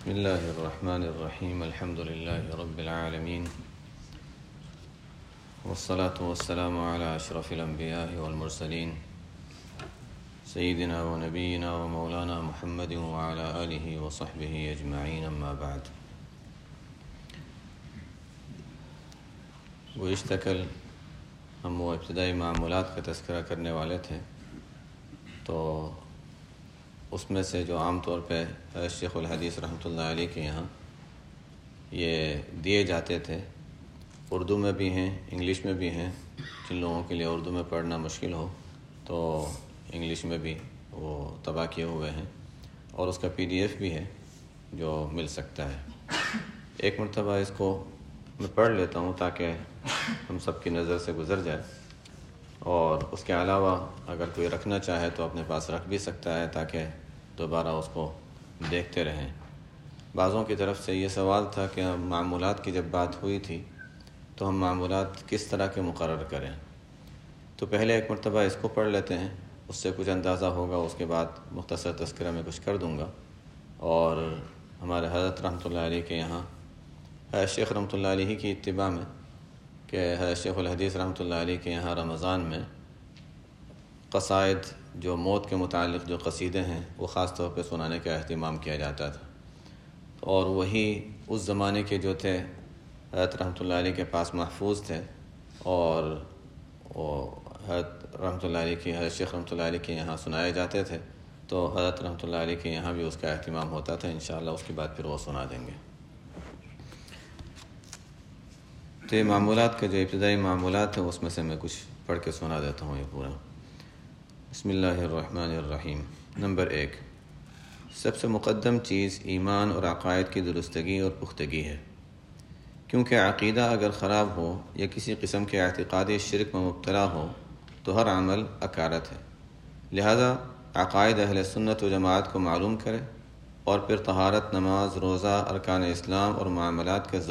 بسم اللہ الرحمن الرحیم الحمد للہ رب العالمین والصلاة والسلام علی اشرف الانبیاء والمرسلین سیدنا و نبینا و مولانا محمد وعلی آلہ وصحبہ اجمعین اما بعد۔ گزشتہ کل ہم وہ ابتدائی معمولات کا تذکرہ کرنے والے تھے، تو اس میں سے جو عام طور پہ شیخ الحدیث رحمۃ اللہ علیہ کے یہاں یہ دیے جاتے تھے، اردو میں بھی ہیں انگلش میں بھی ہیں، جن لوگوں کے لیے اردو میں پڑھنا مشکل ہو تو انگلش میں بھی وہ طبع کیے ہوئے ہیں، اور اس کا PDF بھی ہے جو مل سکتا ہے۔ ایک مرتبہ اس کو میں پڑھ لیتا ہوں تاکہ ہم سب کی نظر سے گزر جائے، اور اس کے علاوہ اگر کوئی رکھنا چاہے تو اپنے پاس رکھ بھی سکتا ہے تاکہ دوبارہ اس کو دیکھتے رہیں۔ بعضوں کی طرف سے یہ سوال تھا کہ معمولات کی جب بات ہوئی تھی تو ہم معمولات کس طرح کے مقرر کریں، تو پہلے ایک مرتبہ اس کو پڑھ لیتے ہیں، اس سے کچھ اندازہ ہوگا، اس کے بعد مختصر تذکرہ میں کچھ کر دوں گا۔ اور ہمارے حضرت رحمۃ اللہ علیہ کے یہاں شیخ رحمۃ اللہ علیہ کی اتباع میں کہ شیخ الحدیث رحمۃ اللہ علیہ کے یہاں رمضان میں قصائد جو موت کے متعلق جو قصیدے ہیں وہ خاص طور پہ سنانے کا اہتمام کیا جاتا تھا، اور وہی اس زمانے کے جو تھے حضرت رحمۃ اللہ علیہ کے پاس محفوظ تھے، اور وہ حضرت رحمۃ اللہ علیہ کی حضرت شیخ رحمۃ اللہ علیہ کے یہاں سنائے جاتے تھے، تو حضرت رحمۃ اللہ علیہ کے یہاں بھی اس کا اہتمام ہوتا تھا۔ انشاءاللہ اس کے بعد پھر وہ سنا دیں گے۔ تو یہ معمولات کے جو ابتدائی معمولات ہیں اس میں سے میں کچھ پڑھ کے سنا دیتا ہوں یہ پورا۔ بسم اللہ الرحمن الرحیم۔ نمبر 1، سب سے مقدم چیز ایمان اور عقائد کی درستگی اور پختگی ہے، کیونکہ عقیدہ اگر خراب ہو یا کسی قسم کے اعتقادی شرک میں مبتلا ہو تو ہر عمل اکارت ہے۔ لہذا عقائد اہل سنت و جماعت کو معلوم کرے، اور پھر طہارت، نماز، روزہ، ارکان اسلام اور معاملات کے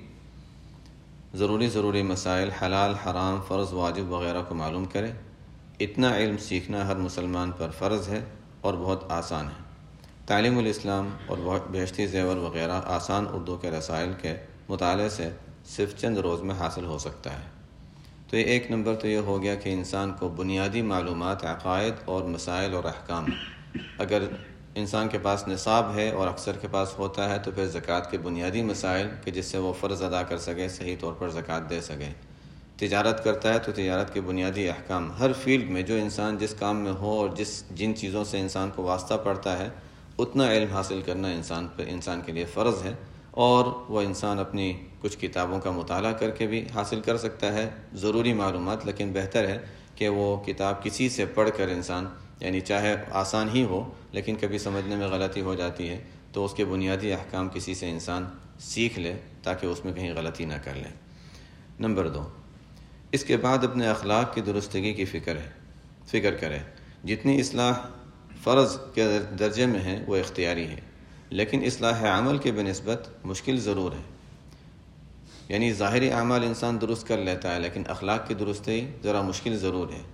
ضروری مسائل، حلال، حرام، فرض، واجب وغیرہ کو معلوم کرے۔ اتنا علم سیکھنا ہر مسلمان پر فرض ہے اور بہت آسان ہے۔ تعلیم الاسلام اور بہشتی زیور وغیرہ آسان اردو کے رسائل کے مطالعے سے صرف چند روز میں حاصل ہو سکتا ہے۔ تو یہ ایک نمبر تو یہ ہو گیا کہ انسان کو بنیادی معلومات، عقائد اور مسائل اور احکام، اگر انسان کے پاس نصاب ہے اور اکثر کے پاس ہوتا ہے تو پھر زکوٰۃ کے بنیادی مسائل کہ جس سے وہ فرض ادا کر سکے، صحیح طور پر زکوٰۃ دے سکے۔ تجارت کرتا ہے تو تجارت کے بنیادی احکام، ہر فیلڈ میں جو انسان جس کام میں ہو اور جن چیزوں سے انسان کو واسطہ پڑتا ہے اتنا علم حاصل کرنا انسان کے لیے فرض ہے، اور وہ انسان اپنی کچھ کتابوں کا مطالعہ کر کے بھی حاصل کر سکتا ہے ضروری معلومات، لیکن بہتر ہے کہ وہ کتاب کسی سے پڑھ کر انسان، یعنی چاہے آسان ہی ہو لیکن کبھی سمجھنے میں غلطی ہو جاتی ہے تو اس کے بنیادی احکام کسی سے انسان سیکھ لے تاکہ اس میں کہیں غلطی نہ کر لے۔ نمبر 2، اس کے بعد اپنے اخلاق کی درستگی کی فکر کرے۔ جتنی اصلاح فرض کے درجے میں ہے وہ اختیاری ہے، لیکن اصلاح عمل کے بنسبت مشکل ضرور ہے۔ یعنی ظاہری اعمال انسان درست کر لیتا ہے لیکن اخلاق کی درستی ذرا مشکل ضرور ہے۔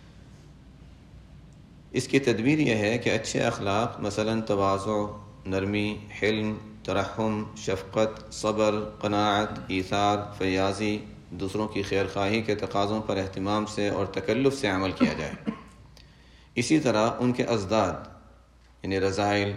اس کی تدبیر یہ ہے کہ اچھے اخلاق مثلا تواضع، نرمی، حلم، ترحم، شفقت، صبر، قناعت، ایثار، فیاضی، دوسروں کی خیر خواہی کے تقاضوں پر اہتمام سے اور تکلف سے عمل کیا جائے۔ اسی طرح ان کے ازداد یعنی رذائل،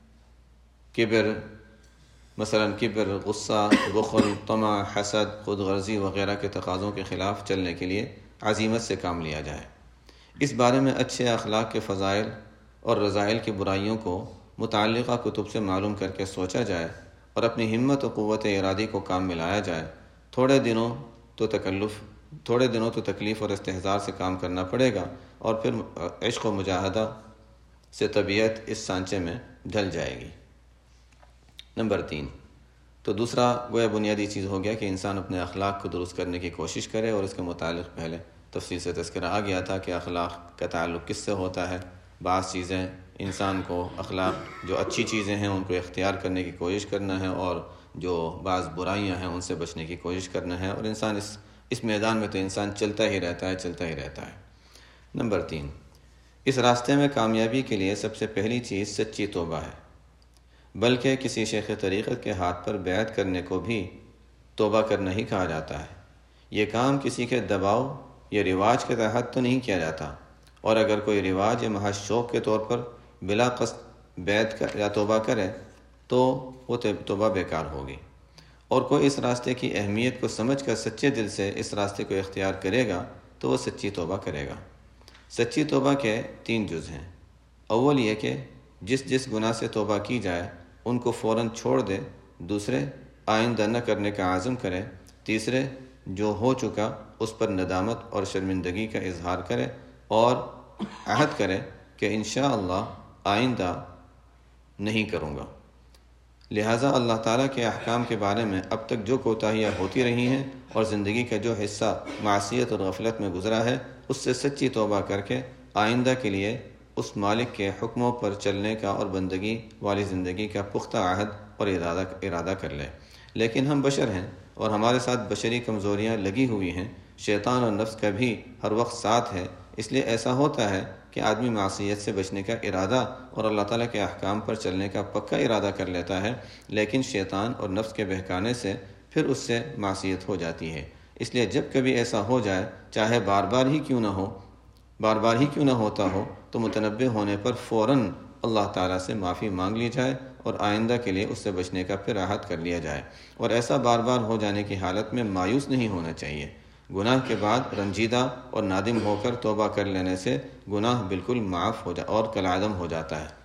کبر، غصہ، بخل، طمع، حسد، خود غرضی وغیرہ کے تقاضوں کے خلاف چلنے کے لیے عزیمت سے کام لیا جائے۔ اس بارے میں اچھے اخلاق کے فضائل اور رذائل کی برائیوں کو متعلقہ کتب سے معلوم کر کے سوچا جائے، اور اپنی ہمت و قوت ارادی کو کام میں لایا جائے۔ تھوڑے دنوں تو تکلیف اور استحضار سے کام کرنا پڑے گا، اور پھر عشق و مجاہدہ سے طبیعت اس سانچے میں ڈھل جائے گی۔ نمبر 3، تو دوسرا گویا بنیادی چیز ہو گیا کہ انسان اپنے اخلاق کو درست کرنے کی کوشش کرے، اور اس کے متعلق پہلے تفصیل سے تذکرہ آ گیا تھا کہ اخلاق کا تعلق کس سے ہوتا ہے۔ بعض چیزیں انسان کو، اخلاق جو اچھی چیزیں ہیں ان کو اختیار کرنے کی کوشش کرنا ہے، اور جو بعض برائیاں ہیں ان سے بچنے کی کوشش کرنا ہے، اور انسان اس میدان میں تو انسان چلتا ہی رہتا ہے۔ نمبر 3، اس راستے میں کامیابی کے لیے سب سے پہلی چیز سچی توبہ ہے۔ بلکہ کسی شیخ طریقت کے ہاتھ پر بیعت کرنے کو بھی توبہ کرنا ہی کہا جاتا ہے۔ یہ کام کسی کے دباؤ یا رواج کے تحت تو نہیں کیا جاتا، اور اگر کوئی رواج یا محض شوق کے طور پر بلا قصد بیعت یا توبہ کرے تو وہ توبہ بیکار ہوگی، اور کوئی اس راستے کی اہمیت کو سمجھ کر سچے دل سے اس راستے کو اختیار کرے گا تو وہ سچی توبہ کرے گا۔ سچی توبہ کے 3 جز ہیں۔ اول یہ کہ جس گناہ سے توبہ کی جائے ان کو فوراً چھوڑ دے، دوسرے آئندہ نہ کرنے کا عزم کرے، تیسرے جو ہو چکا اس پر ندامت اور شرمندگی کا اظہار کرے اور عہد کرے کہ انشاءاللہ آئندہ نہیں کروں گا۔ لہٰذا اللہ تعالیٰ کے احکام کے بارے میں اب تک جو کوتاہیاں ہوتی رہی ہیں اور زندگی کا جو حصہ معصیت اور غفلت میں گزرا ہے اس سے سچی توبہ کر کے آئندہ کے لیے اس مالک کے حکموں پر چلنے کا اور بندگی والی زندگی کا پختہ عہد اور ارادہ کر لے۔ لیکن ہم بشر ہیں اور ہمارے ساتھ بشری کمزوریاں لگی ہوئی ہیں، شیطان اور نفس کا بھی ہر وقت ساتھ ہے، اس لیے ایسا ہوتا ہے کہ آدمی معصیت سے بچنے کا ارادہ اور اللہ تعالیٰ کے احکام پر چلنے کا پکا ارادہ کر لیتا ہے، لیکن شیطان اور نفس کے بہکانے سے پھر اس سے معصیت ہو جاتی ہے۔ اس لیے جب کبھی ایسا ہو جائے، چاہے بار بار ہی کیوں نہ ہوتا ہو، تو متنبہ ہونے پر فوراً اللہ تعالیٰ سے معافی مانگ لی جائے اور آئندہ کے لیے اس سے بچنے کا پھر عہد کر لیا جائے، اور ایسا بار بار ہو جانے کی حالت میں مایوس نہیں ہونا چاہیے۔ گناہ کے بعد رنجیدہ اور نادم ہو کر توبہ کر لینے سے گناہ بالکل معاف ہو اور کالعدم ہو جاتا ہے۔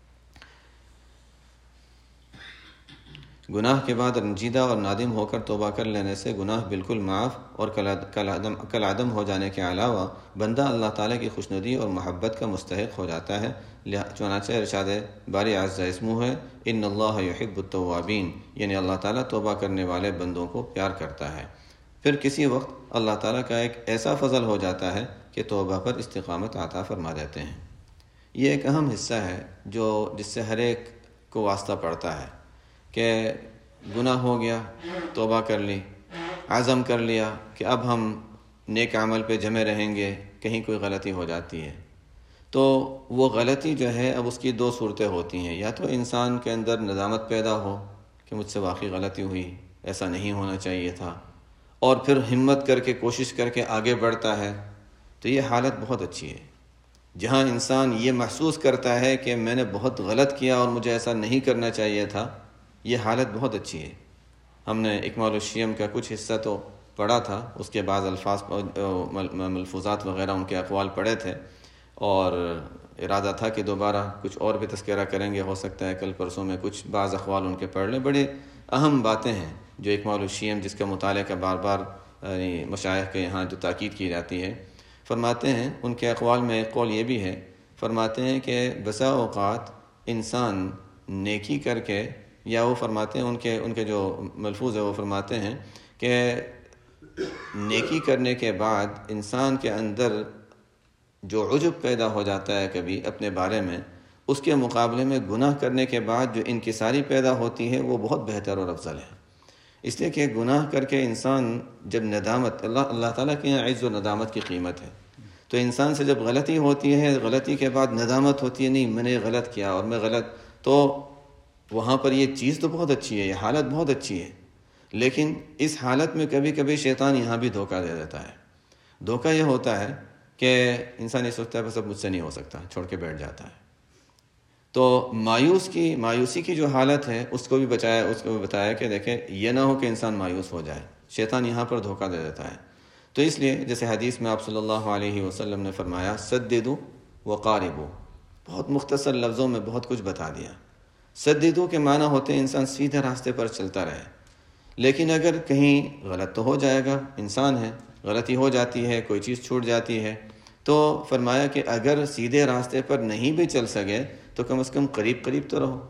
گناہ کے بعد رنجیدہ اور نادم ہو کر توبہ کر لینے سے گناہ بالکل معاف اور کالعدم ہو جانے کے علاوہ بندہ اللہ تعالیٰ کی خوشنودی اور محبت کا مستحق ہو جاتا ہے۔ چنانچہ ارشاد باری عز اسمہ ہے، ان اللہ یحب التوابین، یعنی اللہ تعالیٰ توبہ کرنے والے بندوں کو پیار کرتا ہے۔ پھر کسی وقت اللہ تعالیٰ کا ایک ایسا فضل ہو جاتا ہے کہ توبہ پر استقامت عطا فرما دیتے ہیں۔ یہ ایک اہم حصہ ہے جس سے ہر ایک کو واسطہ پڑتا ہے کہ گناہ ہو گیا، توبہ کر لی، عزم کر لیا کہ اب ہم نیک عمل پہ جمے رہیں گے، کہیں کوئی غلطی ہو جاتی ہے تو وہ غلطی جو ہے اب اس کی 2 صورتیں ہوتی ہیں، یا تو انسان کے اندر ندامت پیدا ہو کہ مجھ سے واقعی غلطی ہوئی، ایسا نہیں ہونا چاہیے تھا، اور پھر ہمت کر کے کوشش کر کے آگے بڑھتا ہے، تو یہ حالت بہت اچھی ہے۔ جہاں انسان یہ محسوس کرتا ہے کہ میں نے بہت غلط کیا اور مجھے ایسا نہیں کرنا چاہیے تھا، یہ حالت بہت اچھی ہے۔ ہم نے اکمال الشیم کا کچھ حصہ تو پڑھا تھا، اس کے بعض الفاظ ملفوظات وغیرہ ان کے اقوال پڑھے تھے، اور ارادہ تھا کہ دوبارہ کچھ اور بھی تذکرہ کریں گے، ہو سکتا ہے کل پرسوں میں کچھ بعض اقوال ان کے پڑھ لیں۔ بڑے اہم باتیں ہیں جو اکمال الشیم جس کا مطالعہ کا بار بار مشائخ کے یہاں جو تاکید کی جاتی ہے، فرماتے ہیں ان کے اقوال میں ایک قول یہ بھی ہے، فرماتے ہیں کہ بسا اوقات انسان نیکی کر کے، یا وہ فرماتے ہیں ان کے جو ملفوظ ہے وہ فرماتے ہیں کہ نیکی کرنے کے بعد انسان کے اندر جو عجب پیدا ہو جاتا ہے کبھی اپنے بارے میں، اس کے مقابلے میں گناہ کرنے کے بعد جو انکساری پیدا ہوتی ہے وہ بہت بہتر اور افضل ہے۔ اس لیے کہ گناہ کر کے انسان جب ندامت، اللہ تعالیٰ کے یہاں عز و ندامت کی قیمت ہے، تو انسان سے جب غلطی ہوتی ہے، غلطی کے بعد ندامت ہوتی ہے، نہیں میں نے غلط کیا اور میں غلط، تو وہاں پر یہ چیز تو بہت اچھی ہے، یہ حالت بہت اچھی ہے، لیکن اس حالت میں کبھی کبھی شیطان یہاں بھی دھوکہ دے دیتا ہے۔ دھوکہ یہ ہوتا ہے کہ انسان یہ سوچتا ہے بس اب مجھ سے نہیں ہو سکتا، چھوڑ کے بیٹھ جاتا ہے۔ تو مایوسی کی جو حالت ہے اس کو بھی بتایا کہ دیکھیں یہ نہ ہو کہ انسان مایوس ہو جائے، شیطان یہاں پر دھوکہ دے دیتا ہے۔ تو اس لیے جیسے حدیث میں آپ صلی اللہ علیہ وسلم نے فرمایا سددوا وقاربوا، بہت مختصر لفظوں میں بہت کچھ بتا دیا۔ سددوا کے معنی ہوتے ہیں انسان سیدھے راستے پر چلتا رہے، لیکن اگر کہیں غلط تو ہو جائے گا، انسان ہے، غلطی ہو جاتی ہے، کوئی چیز چھوٹ جاتی ہے، تو فرمایا کہ اگر سیدھے راستے پر نہیں بھی چل سکے تو کم از کم قریب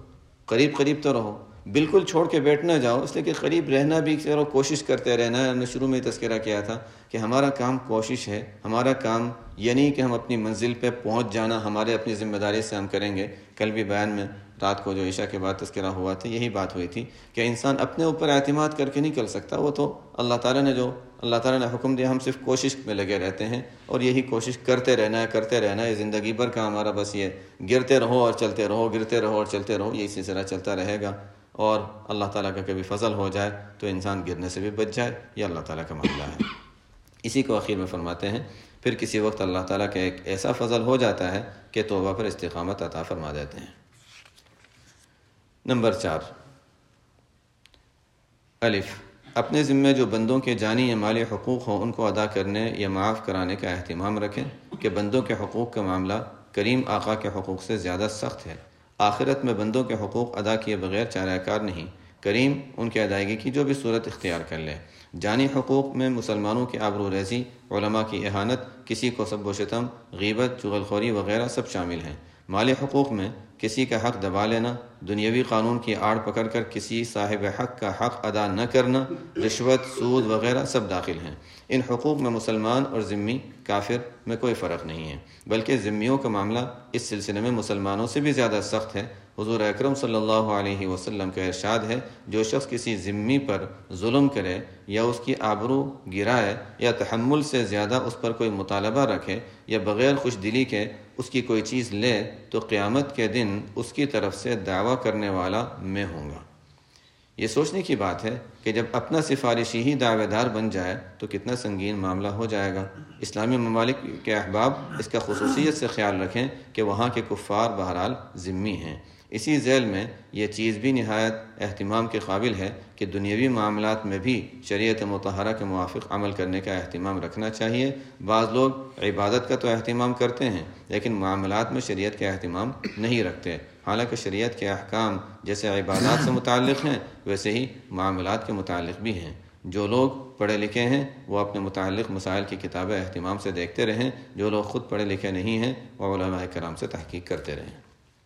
تو رہو، بالکل چھوڑ کے بیٹھ نہ جاؤ، اس لیے کہ قریب رہنا بھی کرو، کوشش کرتے رہنا ہے۔ ہم نے شروع میں تذکرہ کیا تھا کہ ہمارا کام کوشش ہے، ہمارا کام یہ نہیں کہ ہم اپنی منزل پہ پہنچ جانا ہمارے اپنی ذمہ داری سے ہم کریں گے۔ کل بھی بیان میں رات کو جو عشاء کے بعد تذکرہ ہوا تھا یہی بات ہوئی تھی کہ انسان اپنے اوپر اعتماد کر کے نہیں کر سکتا، وہ تو اللہ تعالیٰ نے جو اللہ تعالیٰ نے حکم دیا، ہم صرف کوشش میں لگے رہتے ہیں اور یہی کوشش کرتے رہنا ہے، یہ زندگی بھر کا ہمارا بس یہ گرتے رہو اور چلتے رہو، گرتے رہو اور چلتے رہو، یہی سلسلہ چلتا رہے گا، اور اللہ تعالیٰ کا کبھی فضل ہو جائے تو انسان گرنے سے بھی بچ جائے، یہ اللہ تعالیٰ کا معاملہ ہے۔ اسی کو آخر میں فرماتے ہیں پھر کسی وقت اللہ تعالیٰ کا ایک ایسا فضل ہو جاتا ہے کہ توبہ پر استقامت عطا فرما دیتے ہیں۔ نمبر 4، الف، اپنے ذمے جو بندوں کے جانی یا مالی حقوق ہوں ان کو ادا کرنے یا معاف کرانے کا اہتمام رکھیں کہ بندوں کے حقوق کا معاملہ کریم آقا کے حقوق سے زیادہ سخت ہے۔ آخرت میں بندوں کے حقوق ادا کیے بغیر چارہ کار نہیں، کریم ان کی ادائیگی کی جو بھی صورت اختیار کر لے۔ جانی حقوق میں مسلمانوں کی آبرو ریزی، علماء کی اہانت، کسی کو سب و شتم، غیبت، چغلخوری وغیرہ سب شامل ہیں۔ مالی حقوق میں کسی کا حق دبا لینا، دنیاوی قانون کی آڑ پکڑ کر کسی صاحب حق کا حق ادا نہ کرنا، رشوت، سود وغیرہ سب داخل ہیں۔ ان حقوق میں مسلمان اور ذمی کافر میں کوئی فرق نہیں ہے، بلکہ ذمیوں کا معاملہ اس سلسلے میں مسلمانوں سے بھی زیادہ سخت ہے۔ حضور اکرم صلی اللہ علیہ وسلم کا ارشاد ہے، جو شخص کسی ذمی پر ظلم کرے یا اس کی آبرو گرائے یا تحمل سے زیادہ اس پر کوئی مطالبہ رکھے یا بغیر خوش دلی کے اس کی کوئی چیز لے تو قیامت کے دن اس کی طرف سے دعویٰ کرنے والا میں ہوں گا۔ یہ سوچنے کی بات ہے کہ جب اپنا سفارشی ہی دعوے دار بن جائے تو کتنا سنگین معاملہ ہو جائے گا۔ اسلامی ممالک کے احباب اس کا خصوصیت سے خیال رکھیں کہ وہاں کے کفار بہرحال ذمی ہیں۔ اسی ذیل میں یہ چیز بھی نہایت اہتمام کے قابل ہے کہ دنیاوی معاملات میں بھی شریعت مطہرہ کے موافق عمل کرنے کا اہتمام رکھنا چاہیے۔ بعض لوگ عبادت کا تو اہتمام کرتے ہیں لیکن معاملات میں شریعت کا اہتمام نہیں رکھتے، حالانکہ شریعت کے احکام جیسے عبادات سے متعلق ہیں ویسے ہی معاملات کے متعلق بھی ہیں۔ جو لوگ پڑھے لکھے ہیں وہ اپنے متعلق مسائل کی کتابیں اہتمام سے دیکھتے رہیں، جو لوگ خود پڑھے لکھے نہیں ہیں وہ علماء کرام سے تحقیق کرتے رہیں۔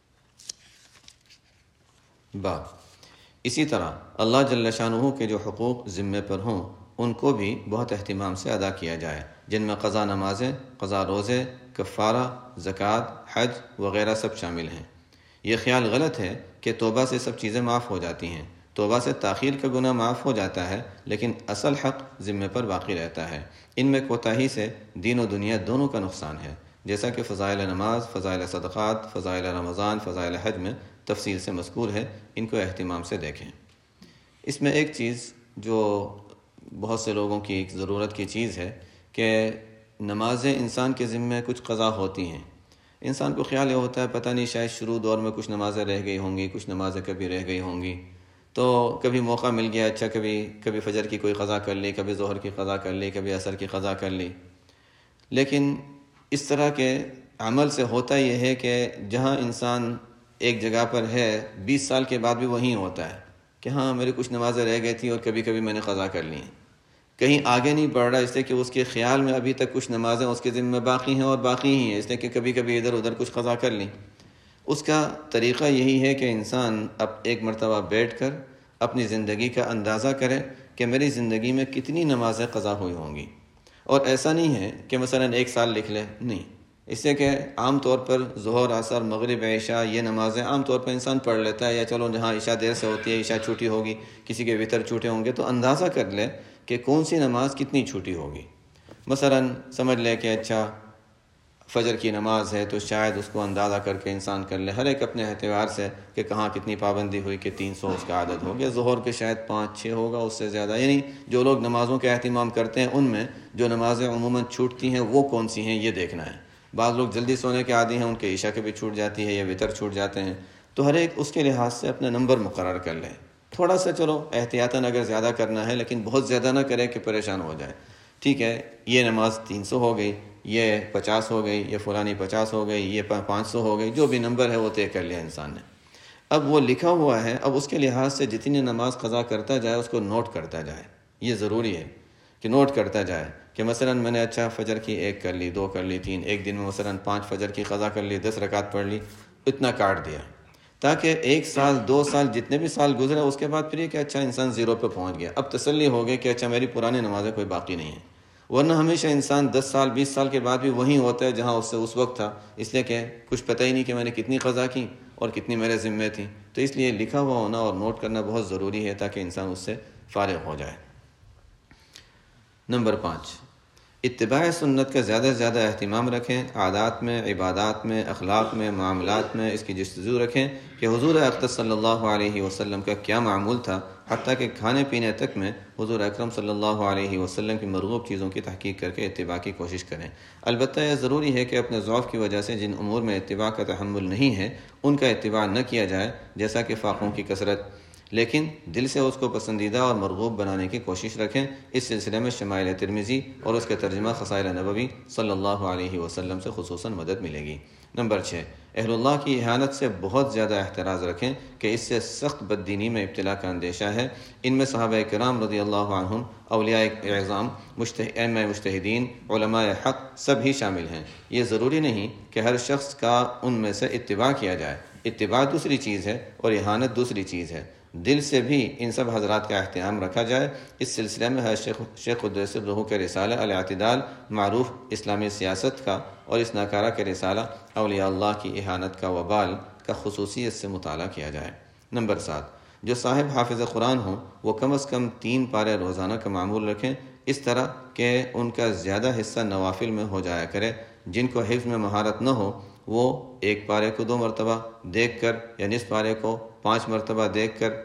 اسی طرح اللہ جل شانہ کے جو حقوق ذمے پر ہوں ان کو بھی بہت اہتمام سے ادا کیا جائے، جن میں قضا نمازیں، قضا روزے، کفارہ، زکوٰۃ، حج وغیرہ سب شامل ہیں۔ یہ خیال غلط ہے کہ توبہ سے سب چیزیں معاف ہو جاتی ہیں۔ توبہ سے تاخیر کا گناہ معاف ہو جاتا ہے لیکن اصل حق ذمے پر باقی رہتا ہے۔ ان میں کوتاہی سے دین و دنیا دونوں کا نقصان ہے، جیسا کہ فضائل نماز، فضائل صدقات، فضائل رمضان، فضائل حج میں تفصیل سے مذکور ہے، ان کو اہتمام سے دیکھیں۔ اس میں ایک چیز جو بہت سے لوگوں کی ایک ضرورت کی چیز ہے کہ نمازیں انسان کے ذمے کچھ قضا ہوتی ہیں۔ انسان کو خیال یہ ہوتا ہے پتہ نہیں شاید شروع دور میں کچھ نمازیں رہ گئی ہوں گی، کچھ نمازیں کبھی رہ گئی ہوں گی، تو کبھی موقع مل گیا، اچھا کبھی فجر کی کوئی قضا کر لی، کبھی ظہر کی قضا کر لی، کبھی عصر کی قضا کر لی۔ لیکن اس طرح کے عمل سے ہوتا یہ ہے کہ جہاں انسان ایک جگہ پر ہے 20 سال کے بعد بھی وہیں ہوتا ہے کہ ہاں میری کچھ نمازیں رہ گئی تھیں اور کبھی کبھی میں نے قضا کر لی ہیں، کہیں آگے نہیں بڑھ رہا، اس لیے کہ اس کے خیال میں ابھی تک کچھ نمازیں اس کے ذمہ باقی ہیں اور باقی ہی ہیں، اس لیے کہ کبھی کبھی ادھر ادھر کچھ قضا کر لیں۔ اس کا طریقہ یہی ہے کہ انسان اب ایک مرتبہ بیٹھ کر اپنی زندگی کا اندازہ کرے کہ میری زندگی میں کتنی نمازیں قضا ہوئی ہوں گی، اور ایسا نہیں ہے کہ مثلا 1 سال لکھ لے، نہیں، اس سے کہ عام طور پر ظہر، عصر، مغرب، عشاء یہ نمازیں عام طور پر انسان پڑھ لیتا ہے، یا چلو جہاں عشاء دیر سے ہوتی ہے، عشاء چھوٹی ہوگی، کسی کے وتر چھوٹے ہوں گے، تو اندازہ کر لے کہ کون سی نماز کتنی چھوٹی ہوگی۔ مثلا سمجھ لے کہ اچھا فجر کی نماز ہے تو شاید اس کو اندازہ کر کے انسان کر لے، ہر ایک اپنے اعتبار سے کہ کہاں کتنی پابندی ہوئی کہ 300 اس کا عدد ہو گیا، ظہر کے شاید 5-6 ہوگا، اس سے زیادہ، یعنی جو لوگ نمازوں کا اہتمام کرتے ہیں ان میں جو نمازیں عموماً چھوٹتی ہیں وہ کون سی ہیں یہ دیکھنا ہے۔ بعض لوگ جلدی سونے کے عادی ہیں، ان کے عشاء کے بھی چھوٹ جاتی ہے یا وتر چھوٹ جاتے ہیں، تو ہر ایک اس کے لحاظ سے اپنا نمبر مقرر کر لے، تھوڑا سا چلو احتیاطاً اگر زیادہ کرنا ہے لیکن بہت زیادہ نہ کرے کہ پریشان ہو جائے۔ ٹھیک ہے، یہ نماز 300 ہو گئی، یہ 50 ہو گئی، یہ فلانی 50 ہو گئی، یہ 500 ہو گئی، جو بھی نمبر ہے وہ طے کر لیا انسان نے۔ اب وہ لکھا ہوا ہے، اب اس کے لحاظ سے جتنی نماز قضا کرتا جائے اس کو نوٹ کرتا جائے، یہ ضروری ہے کہ نوٹ کرتا جائے کہ مثلا میں نے اچھا فجر کی 1 کر لی، 2 کر لی، 3، ایک دن میں مثلا 5 فجر کی قضا کر لی، 10 رکعت پڑھ لی، اتنا کاٹ دیا، تاکہ 1 سال 2 سال جتنے بھی سال گزرے اس کے بعد پھر یہ کہ اچھا انسان 0 پہ پہنچ گیا، اب تسلی ہو گئی کہ اچھا میری پرانی نمازیں کوئی باقی نہیں ہیں، ورنہ ہمیشہ انسان 10 سال 20 سال کے بعد بھی وہیں ہوتا ہے جہاں اس سے اس وقت تھا، اس لیے کہ کچھ پتہ ہی نہیں کہ میں نے کتنی قضا کی اور کتنی میرے ذمے تھیں۔ تو اس لیے لکھا ہوا ہونا اور نوٹ کرنا بہت ضروری ہے تاکہ انسان اس سے فارغ ہو جائے۔ نمبر 5، اتباع سنت کا زیادہ سے زیادہ اہتمام رکھیں، عادات میں، عبادات میں، اخلاق میں، معاملات میں اس کی جستجو رکھیں کہ حضور اقدس صلی اللہ علیہ وسلم کا کیا معمول تھا، حتیٰ کہ کھانے پینے تک میں حضور اکرم صلی اللہ علیہ وسلم کی مرغوب چیزوں کی تحقیق کر کے اتباع کی کوشش کریں۔ البتہ یہ ضروری ہے کہ اپنے ضعف کی وجہ سے جن امور میں اتباع کا تحمل نہیں ہے ان کا اتباع نہ کیا جائے، جیسا کہ فاقوں کی کثرت، لیکن دل سے اس کو پسندیدہ اور مرغوب بنانے کی کوشش رکھیں۔ اس سلسلے میں شمائل ترمذی اور اس کے ترجمہ خصائل نبوی صلی اللہ علیہ وسلم سے خصوصاً مدد ملے گی۔ نمبر 6، اہل اللہ کی اہانت سے بہت زیادہ احتراز رکھیں کہ اس سے سخت بددینی میں ابتلا کا اندیشہ ہے۔ ان میں صحابہ کرام رضی اللہ عنہم، اولیاء اعظام، ائمہ مجتہدین، علماء حق سب ہی شامل ہیں۔ یہ ضروری نہیں کہ ہر شخص کا ان میں سے اتباع کیا جائے، اتباع دوسری چیز ہے اور اہانت دوسری چیز ہے۔ دل سے بھی ان سب حضرات کا احترام رکھا جائے۔ اس سلسلے میں شیخ قدس الروح کے رسالہ الاعتدال، معروف اسلامی سیاست کا، اور اس ناکارہ کے رسالہ اولیاء اللہ کی اہانت کا وبال کا خصوصیت سے مطالعہ کیا جائے۔ نمبر 7، جو صاحب حافظ قرآن ہوں وہ کم از کم 3 پارے روزانہ کا معمول رکھیں، اس طرح کہ ان کا زیادہ حصہ نوافل میں ہو جایا کرے۔ جن کو حفظ میں مہارت نہ ہو وہ 1 پارے کو 2 مرتبہ دیکھ کر یا نصف پارے کو 5 مرتبہ دیکھ کر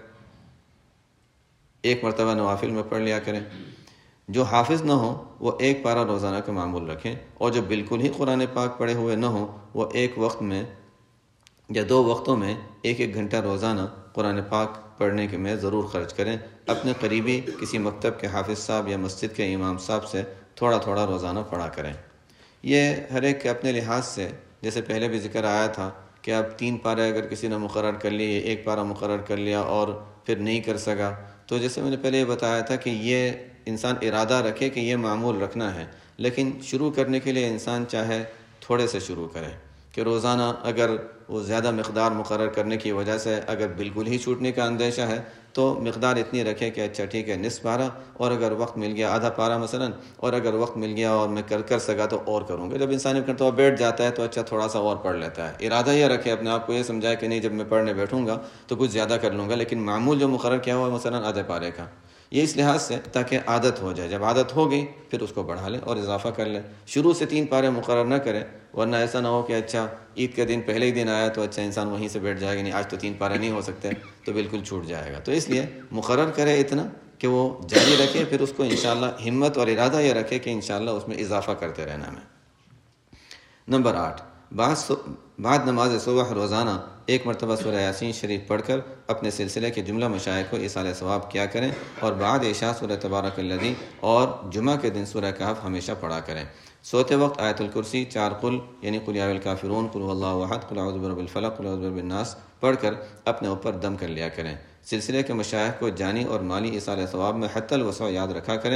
1 مرتبہ نوافل میں پڑھ لیا کریں۔ جو حافظ نہ ہو وہ 1 پارہ روزانہ کا معمول رکھیں، اور جو بالکل ہی قرآن پاک پڑھے ہوئے نہ ہوں وہ 1 وقت میں یا 2 وقتوں میں 1 گھنٹہ روزانہ قرآن پاک پڑھنے کے میں ضرور خرچ کریں۔ اپنے قریبی کسی مکتب کے حافظ صاحب یا مسجد کے امام صاحب سے تھوڑا تھوڑا روزانہ پڑھا کریں۔ یہ ہر ایک کے اپنے لحاظ سے، جیسے پہلے بھی ذکر آیا تھا کہ اب 3 پارے اگر کسی نے مقرر کر لیے، 1 پارہ مقرر کر لیا اور پھر نہیں کر سکا، تو جیسے میں نے پہلے یہ بتایا تھا کہ یہ انسان ارادہ رکھے کہ یہ معمول رکھنا ہے، لیکن شروع کرنے کے لیے انسان چاہے تھوڑے سے شروع کرے، کہ روزانہ اگر وہ زیادہ مقدار مقرر کرنے کی وجہ سے اگر بالکل ہی چھوٹنے کا اندیشہ ہے تو مقدار اتنی رکھے کہ اچھا ٹھیک ہے نصف پارہ، اور اگر وقت مل گیا آدھا پارہ مثلا، اور اگر وقت مل گیا اور میں کر سکا تو اور کروں گا۔ جب انسان کرتا ہوا بیٹھ جاتا ہے تو اچھا تھوڑا سا اور پڑھ لیتا ہے۔ ارادہ یہ رکھے اپنے آپ کو، یہ سمجھائے کہ نہیں جب میں پڑھنے بیٹھوں گا تو کچھ زیادہ کر لوں گا، لیکن معمول جو مقرر کیا ہوا ہے مثلا آدھے پارے کا، یہ اس لحاظ سے تاکہ عادت ہو جائے۔ جب عادت ہو گئی پھر اس کو بڑھا لے اور اضافہ کر لے، شروع سے 3 پارے مقرر نہ کرے، ورنہ ایسا نہ ہو کہ اچھا عید کے دن پہلے ہی دن آیا تو اچھا انسان وہیں سے بیٹھ جائے گا، نہیں آج تو 3 پارے نہیں ہو سکتے، تو بالکل چھوٹ جائے گا۔ تو اس لیے مقرر کرے اتنا کہ وہ جاری رکھے، پھر اس کو انشاءاللہ ہمت اور ارادہ یہ رکھے کہ انشاءاللہ اس میں اضافہ کرتے رہنا میں۔ نمبر 8، بعد نماز صبح روزانہ 1 مرتبہ سورہ یاسین شریف پڑھ کر اپنے سلسلے کے جملہ مشائخ کو ایصال ثواب کیا کریں، اور بعد عشاء سورہ تبارک الذی اور جمعہ کے دن سورہ کہف ہمیشہ پڑھا کریں۔ سوتے وقت آیت الکرسی 4 قل یعنی قل یا الکافرون، قل هو اللہ احد، قل اعوذ برب الفلق، قل اعوذ برب الناس پڑھ کر اپنے اوپر دم کر لیا کریں۔ سلسلے کے مشائخ کو جانی اور مالی ایصال ثواب میں حتی الوسع یاد رکھا کریں،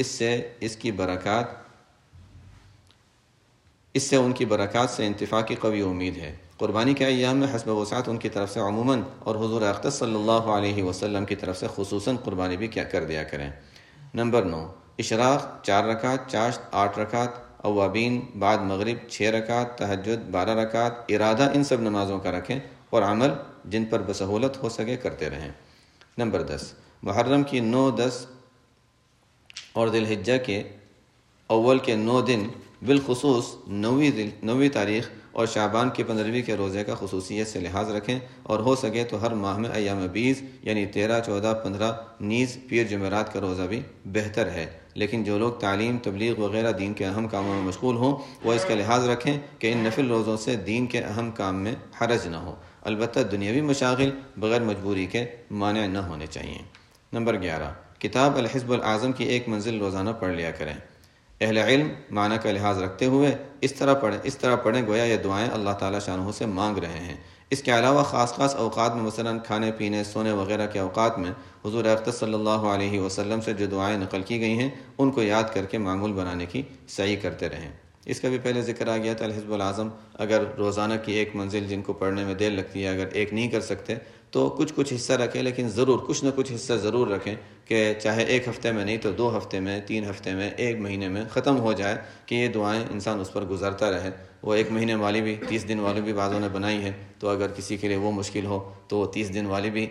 اس سے ان کی برکات سے انتفاع کی قوی امید ہے۔ قربانی کے ایام میں حسب وسعت ان کی طرف سے عموماً اور حضور اقدس صلی اللہ علیہ وسلم کی طرف سے خصوصاً قربانی بھی کیا کر دیا کریں۔ نمبر 9، اشراق 4 رکعت، چاشت 8 رکعت، اوابین بعد مغرب 6 رکعت، تہجد 12 رکعت، ارادہ ان سب نمازوں کا رکھیں اور عمل جن پر بسہولت ہو سکے کرتے رہیں۔ نمبر 10، محرم کی 9، 10 اور ذی الحجہ کے اول کے 9 دن بالخصوص 9ویں تاریخ اور شعبان کی 15ویں کے روزے کا خصوصیت سے لحاظ رکھیں، اور ہو سکے تو ہر ماہ میں ایام بیز یعنی 13، 14، 15 نیز پیر جمعرات کا روزہ بھی بہتر ہے، لیکن جو لوگ تعلیم، تبلیغ وغیرہ دین کے اہم کاموں میں مشغول ہوں وہ اس کا لحاظ رکھیں کہ ان نفل روزوں سے دین کے اہم کام میں حرج نہ ہو، البتہ دنیاوی مشاغل بغیر مجبوری کے مانع نہ ہونے چاہیے۔ نمبر 11، کتاب الحزب الاعظم کی 1 منزل روزانہ پڑھ لیا کریں۔ اہل علم معنی کا لحاظ رکھتے ہوئے اس طرح پڑھیں گویا یہ دعائیں اللہ تعالیٰ شانہ سے مانگ رہے ہیں۔ اس کے علاوہ خاص اوقات میں مثلا کھانے پینے، سونے وغیرہ کے اوقات میں حضور اقدس صلی اللہ علیہ وسلم سے جو دعائیں نقل کی گئی ہیں ان کو یاد کر کے معمول بنانے کی سعی کرتے رہیں۔ اس کا بھی پہلے ذکر آ گیا تھا، الحزب الاعظم اگر روزانہ کی 1 منزل جن کو پڑھنے میں دیر لگتی ہے اگر 1 نہیں کر سکتے تو کچھ حصہ رکھیں، لیکن ضرور کچھ نہ کچھ حصہ ضرور رکھیں کہ چاہے 1 ہفتے میں نہیں تو 2 ہفتے میں، 3 ہفتے میں، 1 مہینے میں ختم ہو جائے کہ یہ دعائیں انسان اس پر گزارتا رہے۔ وہ 1 مہینے والی بھی، 30 دن والی بھی بعضوں نے بنائی ہے، تو اگر کسی کے لیے وہ مشکل ہو تو وہ 30 دن والی بھی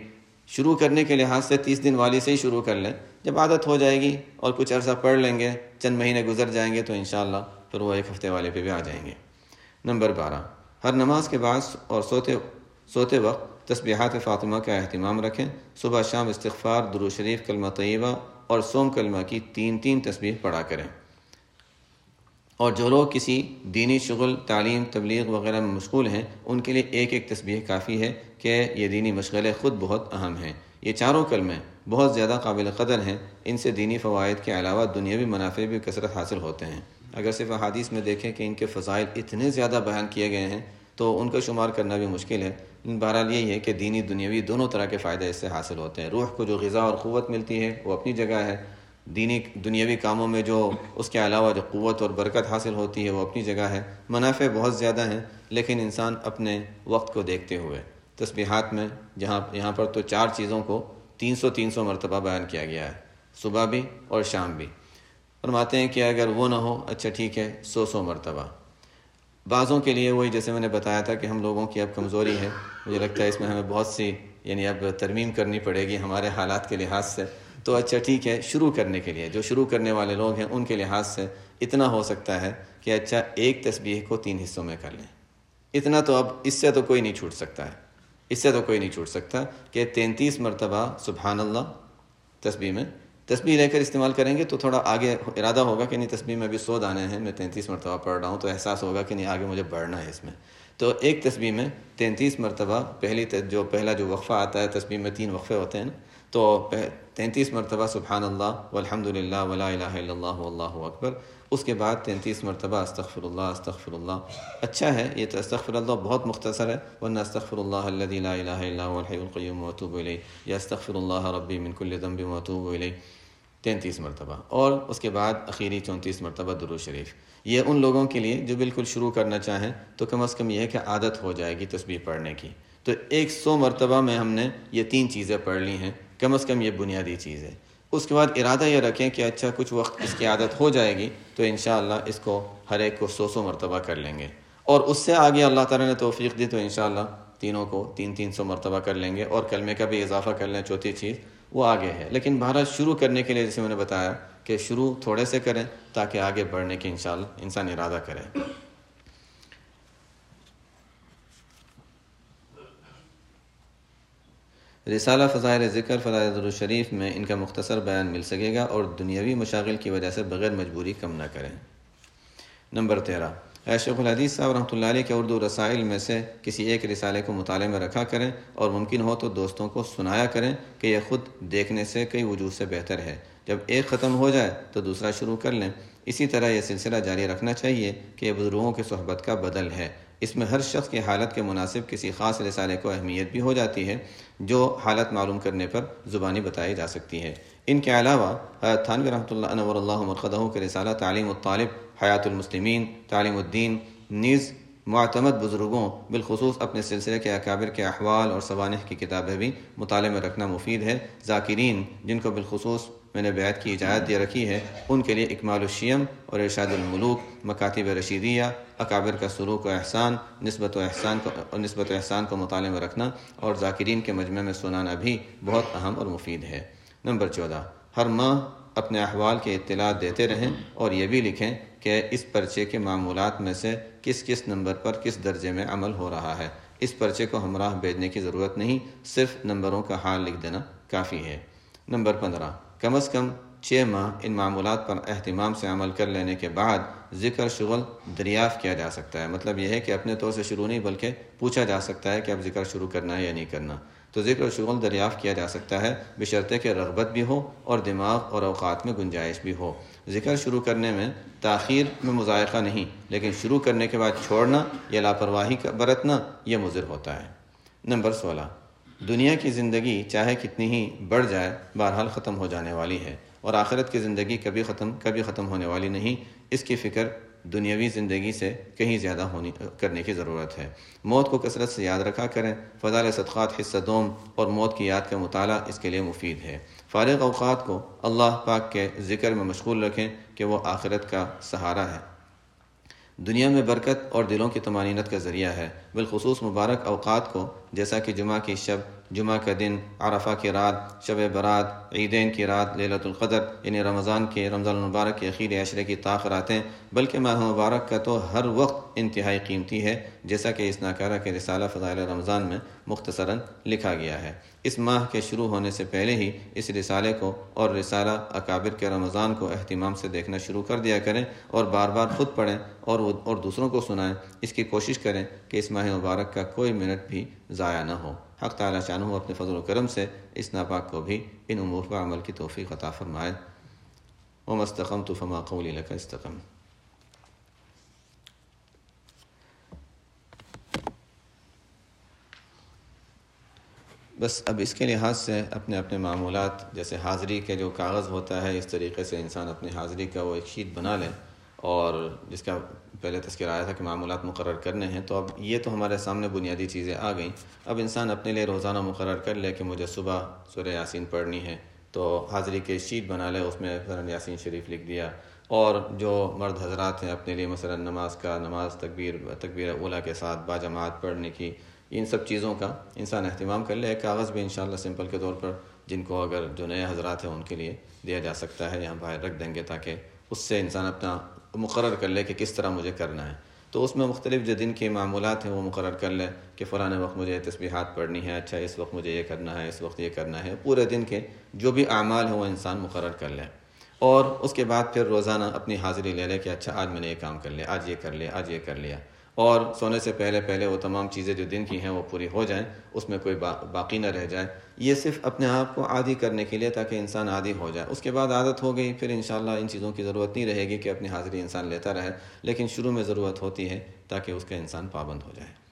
شروع کرنے کے لحاظ سے 30 دن والی سے ہی شروع کر لیں، جب عادت ہو جائے گی اور کچھ عرصہ پڑھ لیں گے، چند مہینے گزر جائیں گے تو انشاءاللہ پھر وہ 1 ہفتے والے پہ بھی آ جائیں گے۔ نمبر 12، ہر نماز کے بعد اور سوتے وقت تسبیحات فاطمہ کا اہتمام رکھیں۔ صبح شام استغفار، درود شریف، کلمہ طیبہ اور سوم کلمہ کی 3 تسبیح پڑھا کریں۔ اور جو لوگ کسی دینی شغل، تعلیم، تبلیغ وغیرہ میں مشغول ہیں، ان کے لیے ایک تسبیح کافی ہے کہ یہ دینی مشغلے خود بہت اہم ہیں۔ یہ چاروں کلمے بہت زیادہ قابل قدر ہیں، ان سے دینی فوائد کے علاوہ دنیاوی منافع بھی کثرت حاصل ہوتے ہیں۔ اگر صرف احادیث میں دیکھیں کہ ان کے فضائل اتنے زیادہ بیان کیے گئے ہیں تو ان کا شمار کرنا بھی مشکل ہے۔ بہرحال یہی ہے کہ دینی دنیاوی دونوں طرح کے فائدے اس سے حاصل ہوتے ہیں۔ روح کو جو غذا اور قوت ملتی ہے وہ اپنی جگہ ہے، دینی دنیاوی کاموں میں جو اس کے علاوہ جو قوت اور برکت حاصل ہوتی ہے وہ اپنی جگہ ہے۔ منافع بہت زیادہ ہیں، لیکن انسان اپنے وقت کو دیکھتے ہوئے تسبیحات میں یہاں پر تو 4 چیزوں کو 300 مرتبہ بیان کیا گیا ہے، صبح بھی اور شام بھی۔ فرماتے ہیں کہ اگر وہ نہ ہو، اچھا ٹھیک ہے 100 مرتبہ۔ بعضوں کے لیے وہی جیسے میں نے بتایا تھا کہ ہم لوگوں کی اب کمزوری ہے، مجھے لگتا ہے اس میں ہمیں بہت سی اب ترمیم کرنی پڑے گی ہمارے حالات کے لحاظ سے۔ تو اچھا ٹھیک ہے، شروع کرنے کے لیے جو شروع کرنے والے لوگ ہیں ان کے لحاظ سے اتنا ہو سکتا ہے کہ اچھا ایک تسبیح کو 3 حصوں میں کر لیں۔ اتنا تو اب اس سے تو کوئی نہیں چھوٹ سکتا ہے، اس سے تو کوئی نہیں چھوٹ سکتا کہ 33 مرتبہ سبحان اللہ تسبیح لے کر استعمال کریں گے تو تھوڑا آگے ارادہ ہوگا کہ نہیں تسبیح میں ابھی 100 دانے ہیں، میں 33 مرتبہ پڑھ رہا ہوں، تو احساس ہوگا کہ نہیں آگے مجھے بڑھنا ہے اس میں۔ تو ایک تسبیح میں 33 مرتبہ پہلا جو وقفہ آتا ہے، تسبیح میں 3 وقفے ہوتے ہیں نا، تو 33 مرتبہ سبحان اللہ والحمد للہ ولا الہ الا اللہ واللہ اکبر، اس کے بعد 33 مرتبہ استغفر اللہ۔ اچھا ہے یہ تو استغفر اللہ بہت مختصر ہے، ورنہ استغفر اللہ الذی لا الہ الا هو الحی القیوم واتوب الیہ، یا استغفر اللہ ربی من کل ذنب واتوب الیہ 33 مرتبہ، اور اس کے بعد اخیری 34 مرتبہ درود شریف۔ یہ ان لوگوں کے لیے جو بالکل شروع کرنا چاہیں تو کم از کم یہ ہے کہ عادت ہو جائے گی تسبیح پڑھنے کی۔ تو 100 مرتبہ میں ہم نے یہ 3 چیزیں پڑھ لی ہیں، کم از کم یہ بنیادی چیز ہے۔ اس کے بعد ارادہ یہ رکھیں کہ اچھا کچھ وقت اس کی عادت ہو جائے گی تو انشاءاللہ اس کو ہر ایک کو 100 مرتبہ کر لیں گے، اور اس سے آگے اللہ تعالیٰ نے توفیق دی تو انشاءاللہ تینوں کو 300 مرتبہ کر لیں گے، اور کلمے کا بھی اضافہ کر لیں، چوتھی چیز وہ آگے ہے۔ لیکن بہرحال شروع کرنے کے لیے جیسے میں نے بتایا کہ شروع تھوڑے سے کریں تاکہ آگے بڑھنے کے انشاءاللہ انسان ارادہ کرے۔ رسالہ فضائل ذکر فضائل درود شریف میں ان کا مختصر بیان مل سکے گا، اور دنیاوی مشاغل کی وجہ سے بغیر مجبوری کم نہ کریں۔ نمبر 13، شیخ الحدیث صاحب رحمۃ اللہ علیہ کے اردو رسائل میں سے کسی ایک رسالے کو مطالعے میں رکھا کریں، اور ممکن ہو تو دوستوں کو سنایا کریں کہ یہ خود دیکھنے سے کئی وجوہ سے بہتر ہے۔ جب ایک ختم ہو جائے تو دوسرا شروع کر لیں۔ اسی طرح یہ سلسلہ جاری رکھنا چاہیے کہ یہ بزرگوں کی صحبت کا بدل ہے۔ اس میں ہر شخص کی حالت کے مناسب کسی خاص رسالے کو اہمیت بھی ہو جاتی ہے جو حالت معلوم کرنے پر زبانی بتائی جا سکتی ہے۔ ان کے علاوہ حضرت تھانوی رحمۃ اللہ انور اللہ مرقدہ کے رسالہ تعلیم الطالب، حیات المسلمین، تعلیم الدین نیز معتمد بزرگوں بالخصوص اپنے سلسلے کے اکابر کے احوال اور سوانح کی کتابیں بھی مطالعے میں رکھنا مفید ہے۔ ذاکرین جن کو بالخصوص میں نے بیعت کی اجازت دے رکھی ہے ان کے لیے اکمال الشیم اور ارشاد الملوک، مکاتب رشیدیہ، اکابر کا سلوک و احسان، نسبت و احسان کو مطالعے میں رکھنا اور ذاکرین کے مجمع میں سنانا بھی بہت اہم اور مفید ہے۔ نمبر 14، ہر ماہ اپنے احوال کے اطلاعات دیتے رہیں، اور یہ بھی لکھیں کہ اس پرچے کے معمولات میں سے کس نمبر پر کس درجے میں عمل ہو رہا ہے۔ اس پرچے کو ہمراہ بھیجنے کی ضرورت نہیں، صرف نمبروں کا حال لکھ دینا کافی ہے۔ نمبر 15، کم از کم 6 ماہ ان معمولات پر اہتمام سے عمل کر لینے کے بعد ذکر شغل دریافت کیا جا سکتا ہے۔ مطلب یہ ہے کہ اپنے طور سے شروع نہیں بلکہ پوچھا جا سکتا ہے کہ اب ذکر شروع کرنا ہے یا نہیں کرنا۔ تو ذکر شغل دریافت کیا جا سکتا ہے بشرطے کہ رغبت بھی ہو اور دماغ اور اوقات میں گنجائش بھی ہو۔ ذکر شروع کرنے میں تاخیر میں مذائقہ نہیں، لیکن شروع کرنے کے بعد چھوڑنا یا لاپرواہی برتنا یہ مضر ہوتا ہے۔ نمبر 16، دنیا کی زندگی چاہے کتنی ہی بڑھ جائے بہرحال ختم ہو جانے والی ہے، اور آخرت کی زندگی کبھی ختم ہونے والی نہیں۔ اس کی فکر دنیاوی زندگی سے کہیں زیادہ کرنے کی ضرورت ہے۔ موت کو کثرت سے یاد رکھا کریں۔ فضائل صدقات حصہ دوم اور موت کی یاد کا مطالعہ اس کے لیے مفید ہے۔ فارغ اوقات کو اللہ پاک کے ذکر میں مشغول رکھیں کہ وہ آخرت کا سہارا ہے، دنیا میں برکت اور دلوں کی طمانینت کا ذریعہ ہے۔ بالخصوص مبارک اوقات کو جیسا کہ جمعہ کی شب جمعہ کا دن، عرفہ کی رات، شب برات، عیدین کی رات، لیلۃ القدر یعنی رمضان المبارک کے اخیر عشرے کی طاق راتیں، بلکہ ماہ مبارک کا تو ہر وقت انتہائی قیمتی ہے، جیسا کہ اس ناکارہ کے رسالہ فضائل رمضان میں مختصراً لکھا گیا ہے۔ اس ماہ کے شروع ہونے سے پہلے ہی اس رسالے کو اور رسالہ اکابر کے رمضان کو اہتمام سے دیکھنا شروع کر دیا کریں اور بار بار خود پڑھیں اور دوسروں کو سنائیں۔ اس کی کوشش کریں کہ اس ماہ مبارک کا کوئی منٹ بھی ضائع نہ ہو۔ حق تعالیٰ شانہ اپنے فضل و کرم سے اس ناپاک کو بھی ان امور پر عمل کی توفیق عطا فرمائے۔ وَمَا اسْتَقَمْتُ فَمَا قَوْلِي لَكَ اسْتَقِمْ۔ بس اب اس کے لحاظ سے اپنے اپنے معمولات، جیسے حاضری کے جو کاغذ ہوتا ہے، اس طریقے سے انسان اپنی حاضری کا وہ ایک شیٹ بنا لے، اور جس کا پہلے تذکرہ آیا تھا کہ معمولات مقرر کرنے ہیں، تو اب یہ تو ہمارے سامنے بنیادی چیزیں آ گئیں۔ اب انسان اپنے لیے روزانہ مقرر کر لے کہ مجھے صبح سورہ یاسین پڑھنی ہے، تو حاضری کے شیٹ بنا لے، اس میں مثلاً یاسین شریف لکھ دیا۔ اور جو مرد حضرات ہیں اپنے لیے مثلاً نماز تکبیر اولیٰ کے ساتھ باجماعت پڑھنے کی، ان سب چیزوں کا انسان اہتمام کر لے۔ ایک کاغذ بھی انشاءاللہ سمپل کے طور پر جن کو اگر جو نئے حضرات ہیں ان کے لیے دیا جا سکتا ہے، یہاں باہر رکھ دیں گے تاکہ اس سے انسان اپنا مقرر کر لے کہ کس طرح مجھے کرنا ہے۔ تو اس میں مختلف جو دن کے معمولات ہیں وہ مقرر کر لے کہ فلاں وقت مجھے تسبیحات پڑھنی ہے، اچھا اس وقت مجھے یہ کرنا ہے، اس وقت یہ کرنا ہے، پورے دن کے جو بھی اعمال ہیں وہ انسان مقرر کر لے، اور اس کے بعد پھر روزانہ اپنی حاضری لے لے کہ اچھا آج میں نے یہ کام کر لیا، آج یہ کر لیا، آج یہ کر لیا، اور سونے سے پہلے وہ تمام چیزیں جو دن کی ہیں وہ پوری ہو جائیں، اس میں کوئی باقی نہ رہ جائے۔ یہ صرف اپنے آپ کو عادی کرنے کے لیے تاکہ انسان عادی ہو جائے۔ اس کے بعد عادت ہو گئی، پھر انشاءاللہ ان چیزوں کی ضرورت نہیں رہے گی کہ اپنی حاضری انسان لیتا رہے، لیکن شروع میں ضرورت ہوتی ہے تاکہ اس کا انسان پابند ہو جائے۔